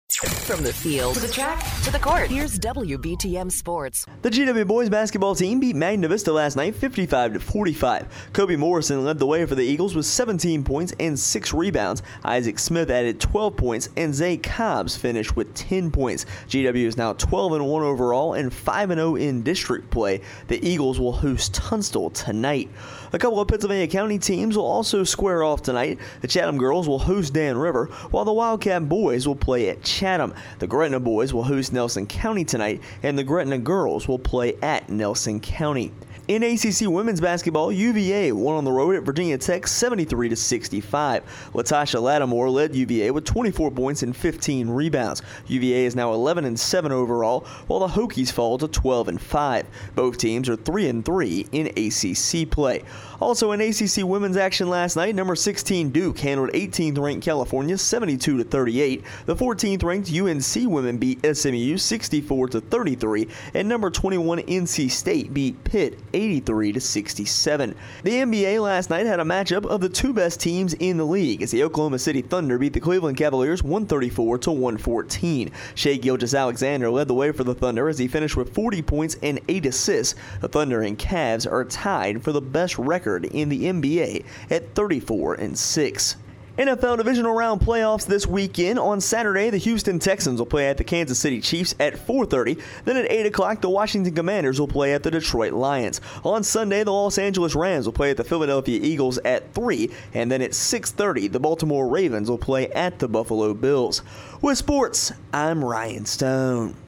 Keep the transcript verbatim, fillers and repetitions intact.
From the field to the track to the court, here's W B T M Sports. The G W boys basketball team beat Magna Vista last night fifty-five to forty-five. Kobe Morrison led the way for the Eagles with seventeen points and six rebounds. Isaac Smith added twelve points, and Zay Cobbs finished with ten points. G W is now twelve and one overall and five and oh in district play. The Eagles will host Tunstall tonight. A couple of Pennsylvania County teams will also square off tonight. The Chatham girls will host Dan River, while the Wildcat boys will play at Chatham. The Gretna boys will host Nelson County tonight, and the Gretna girls will play at Nelson County. In A C C women's basketball, U V A won on the road at Virginia Tech seventy-three to sixty-five. Latasha Lattimore led U V A with twenty-four points and fifteen rebounds. U V A is now eleven and seven overall, while the Hokies fall to twelve and five. Both teams are three and three in A C C play. Also in A C C women's action last night, number sixteen Duke handled eighteenth ranked California seventy-two to thirty-eight. The fourteenth ranked U N C women beat S M U sixty-four to thirty-three, and number twenty-one N C State beat Pitt eighty-three to sixty-seven. The N B A last night had a matchup of the two best teams in the league as the Oklahoma City Thunder beat the Cleveland Cavaliers one thirty-four to one fourteen. Shai Gilgeous-Alexander led the way for the Thunder as he finished with forty points and eight assists. The Thunder and Cavs are tied for the best record in the N B A at thirty-four and six. N F L Divisional Round playoffs this weekend. On Saturday, the Houston Texans will play at the Kansas City Chiefs at four thirty. Then at eight o'clock, the Washington Commanders will play at the Detroit Lions. On Sunday, the Los Angeles Rams will play at the Philadelphia Eagles at three. And then at six thirty, the Baltimore Ravens will play at the Buffalo Bills. With sports, I'm Ryan Stone.